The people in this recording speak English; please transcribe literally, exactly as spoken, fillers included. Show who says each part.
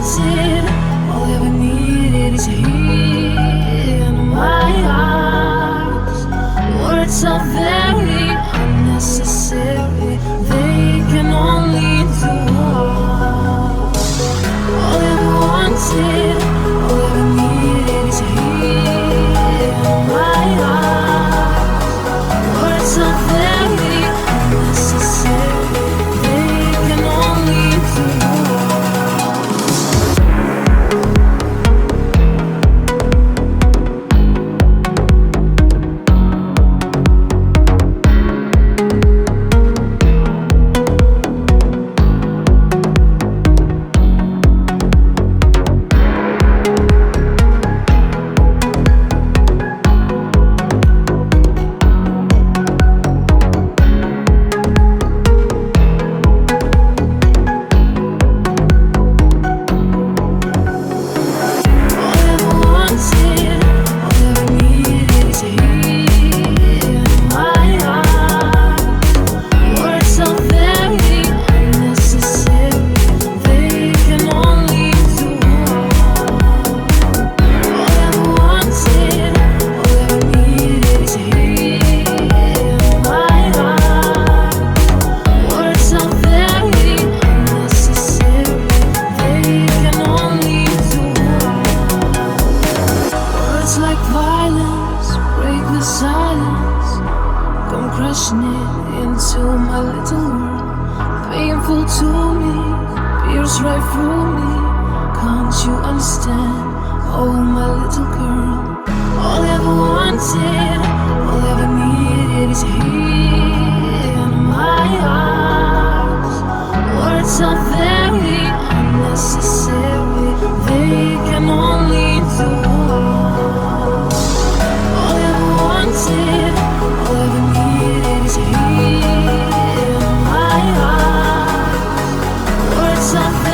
Speaker 1: wanted, all I ever needed is here in my arms. Words are very unnecessary, they can only do harm. All I ever wanted, all I ever needed is here in my arms. Words are very unnecessary, they can only do harm. Like violence, break the silence, come crashing it into my little world. Painful to me, pierce right through me. Can't you understand? Oh, my little girl. All I ever wanted, all I ever needed is here in my arms. Words are very unnecessary, they can only do harm. All I ever wanted, all I ever needed is here in my arms. Words are